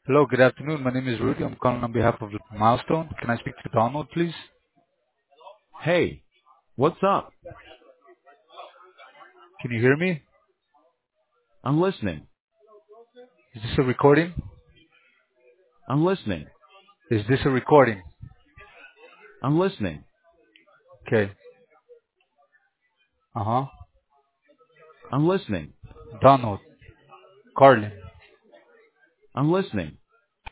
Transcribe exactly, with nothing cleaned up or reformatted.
Hello, good afternoon. My name is Rudy. I'm calling on behalf of Milestone. Can I speak to Donald, please? Hey, what's up? Can you hear me? I'm listening. Is this a recording? I'm listening. Is this a recording? I'm listening. Okay. Uh-huh. I'm listening. Donald. Carlin. I'm listening.